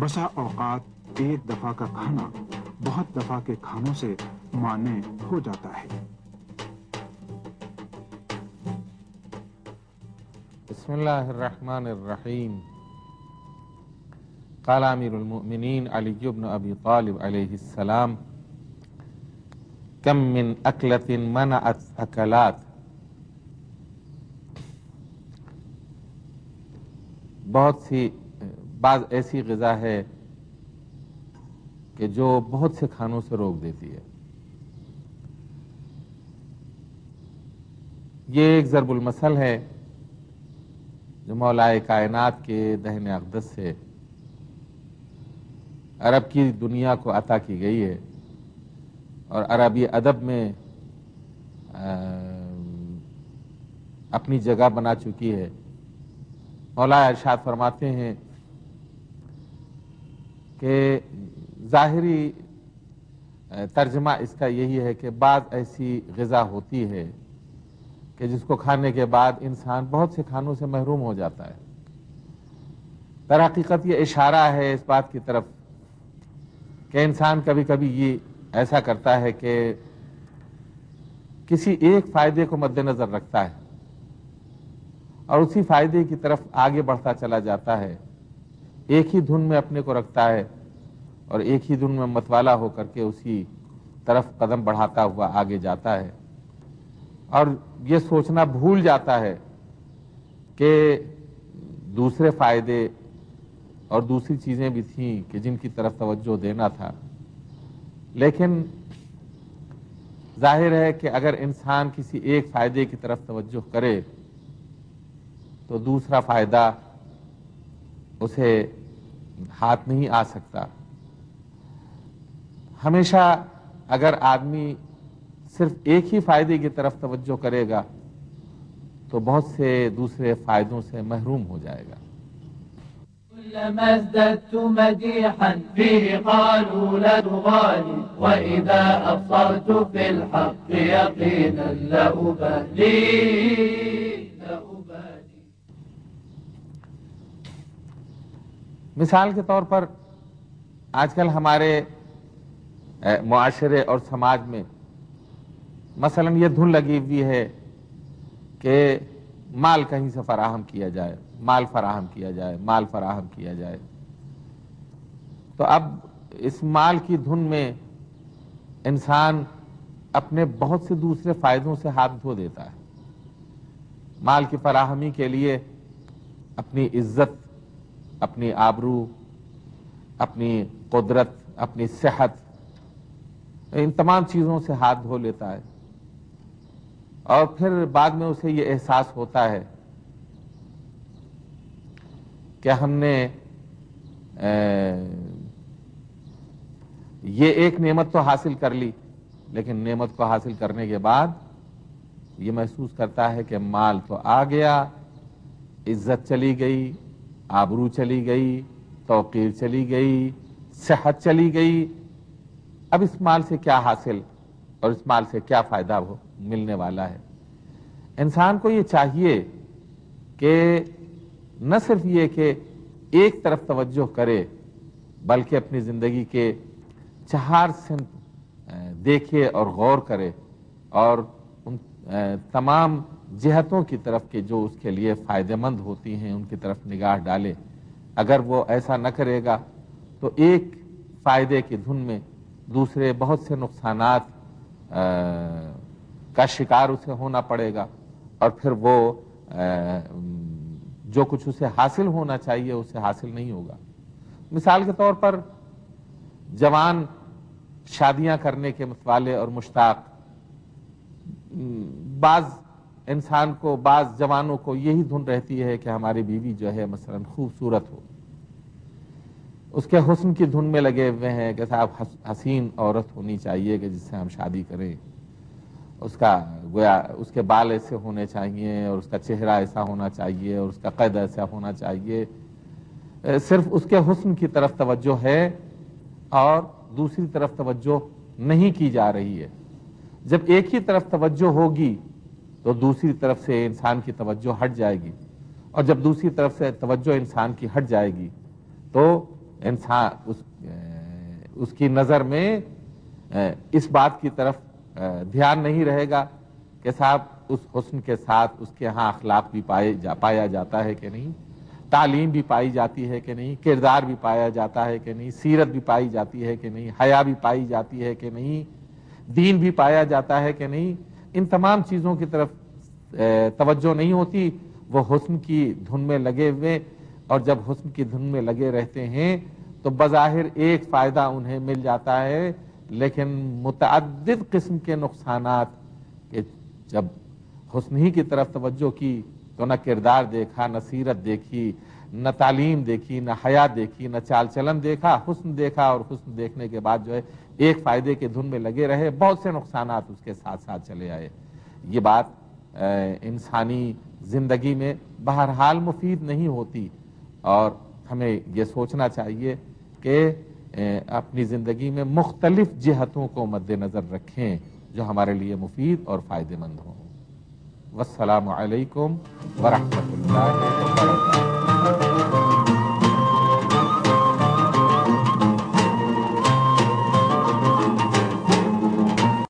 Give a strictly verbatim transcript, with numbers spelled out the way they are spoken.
بسا اوقات ایک دفعہ کا کھانا بہت دفعہ کے کھانوں سے مانع ہو جاتا ہے۔ بسم اللہ الرحمن الرحیم۔ قال امیر المؤمنین علی بن ابی طالب علیہ السلام: کم من اکلۃ منعت اکلات، بہت سی بعض ایسی غذا ہے کہ جو بہت سے کھانوں سے روک دیتی ہے۔ یہ ایک ضرب المثل ہے جو مولائے کائنات کے دہن اقدس سے عرب کی دنیا کو عطا کی گئی ہے، اور عربی ادب میں اپنی جگہ بنا چکی ہے۔ مولا ارشاد فرماتے ہیں کہ ظاہری ترجمہ اس کا یہی ہے کہ بعض ایسی غذا ہوتی ہے کہ جس کو کھانے کے بعد انسان بہت سے کھانوں سے محروم ہو جاتا ہے۔ در حقیقت یہ اشارہ ہے اس بات کی طرف کہ انسان کبھی کبھی یہ ایسا کرتا ہے کہ کسی ایک فائدے کو مد نظر رکھتا ہے اور اسی فائدے کی طرف آگے بڑھتا چلا جاتا ہے، ایک ہی دھن میں اپنے کو رکھتا ہے اور ایک ہی دھن میں متوالا ہو کر کے اسی طرف قدم بڑھاتا ہوا آگے جاتا ہے، اور یہ سوچنا بھول جاتا ہے کہ دوسرے فائدے اور دوسری چیزیں بھی تھیں کہ جن کی طرف توجہ دینا تھا۔ لیکن ظاہر ہے کہ اگر انسان کسی ایک فائدے کی طرف توجہ کرے تو دوسرا فائدہ اسے ہاتھ نہیں آ سکتا۔ ہمیشہ اگر آدمی صرف ایک ہی فائدے کی طرف توجہ کرے گا تو بہت سے دوسرے فائدوں سے محروم ہو جائے گا۔ كلما ازددت مديحا فيه قالوا لا تغالي وإذا أبصرت في الحق يقينا لأبالي لأبالي۔ مثال کے طور پر آج کل ہمارے معاشرے اور سماج میں مثلا یہ دھن لگی ہوئی ہے کہ مال کہیں سے فراہم کیا جائے، مال فراہم کیا جائے، مال فراہم کیا جائے۔ تو اب اس مال کی دھن میں انسان اپنے بہت سے دوسرے فائدوں سے ہاتھ دھو دیتا ہے۔ مال کی فراہمی کے لیے اپنی عزت، اپنی آبرو، اپنی قدرت، اپنی صحت، ان تمام چیزوں سے ہاتھ دھو لیتا ہے، اور پھر بعد میں اسے یہ احساس ہوتا ہے کہ ہم نے یہ ایک نعمت تو حاصل کر لی، لیکن نعمت کو حاصل کرنے کے بعد یہ محسوس کرتا ہے کہ مال تو آ گیا، عزت چلی گئی، آبرو چلی گئی، توقیر چلی گئی، صحت چلی گئی، اب اس مال سے کیا حاصل اور اس مال سے کیا فائدہ ہو ملنے والا ہے۔ انسان کو یہ چاہیے کہ نہ صرف یہ کہ ایک طرف توجہ کرے بلکہ اپنی زندگی کے چہار سمت دیکھے اور غور کرے، اور ان تمام جہتوں کی طرف کہ جو اس کے لیے فائدہ مند ہوتی ہیں ان کی طرف نگاہ ڈالے۔ اگر وہ ایسا نہ کرے گا تو ایک فائدے کی دھن میں دوسرے بہت سے نقصانات کا شکار اسے ہونا پڑے گا، اور پھر وہ جو کچھ اسے حاصل ہونا چاہیے اسے حاصل نہیں ہوگا۔ مثال کے طور پر جوان شادیاں کرنے کے متوالے اور مشتاق، بعض انسان کو، بعض جوانوں کو یہی دھن رہتی ہے کہ ہماری بیوی جو ہے مثلا خوبصورت ہو، اس کے حسن کی دھن میں لگے ہوئے ہیں کہ صاحب حسین عورت ہونی چاہیے کہ جس سے ہم شادی کریں، اس کا گویا اس کے بال ایسے ہونے چاہیے اور اس کا چہرہ ایسا ہونا چاہیے اور اس کا قد ایسا ہونا چاہیے۔ صرف اس کے حسن کی طرف توجہ ہے اور دوسری طرف توجہ نہیں کی جا رہی ہے۔ جب ایک ہی طرف توجہ ہوگی تو دوسری طرف سے انسان کی توجہ ہٹ جائے گی، اور جب دوسری طرف سے توجہ انسان کی ہٹ جائے گی تو انسان اس اس کی نظر میں اس بات کی طرف دھیان نہیں رہے گا کہ صاحب اس حسن کے ساتھ اس کے ہاں اخلاق بھی پائے جا پایا جاتا ہے کہ نہیں، تعلیم بھی پائی جاتی ہے کہ نہیں، کردار بھی پایا جاتا ہے کہ نہیں، سیرت بھی پائی جاتی ہے کہ نہیں، حیا بھی پائی جاتی ہے کہ نہیں، دین بھی پایا جاتا ہے کہ نہیں، ان تمام چیزوں کی طرف توجہ نہیں ہوتی، وہ حسن کی دھن میں لگے ہوئے، اور جب حسن کی دھن میں لگے رہتے ہیں تو بظاہر ایک فائدہ انہیں مل جاتا ہے، لیکن متعدد قسم کے نقصانات، کہ جب حسن ہی کی طرف توجہ کی تو نہ کردار دیکھا، نہ سیرت دیکھی، نہ تعلیم دیکھی، نہ حیا دیکھی، نہ چال چلن دیکھا، حسن دیکھا، اور حسن دیکھنے کے بعد جو ہے ایک فائدے کے دھن میں لگے رہے، بہت سے نقصانات اس کے ساتھ ساتھ چلے آئے۔ یہ بات انسانی زندگی میں بہرحال مفید نہیں ہوتی، اور ہمیں یہ سوچنا چاہیے کہ اپنی زندگی میں مختلف جہتوں کو مد نظر رکھیں جو ہمارے لیے مفید اور فائدہ مند ہوں۔ والسلام علیکم ورحمۃ اللہ